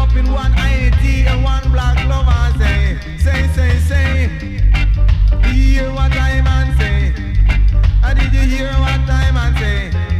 up in 180 and one black lover say. Did you hear what I man say? Did you hear what I man say?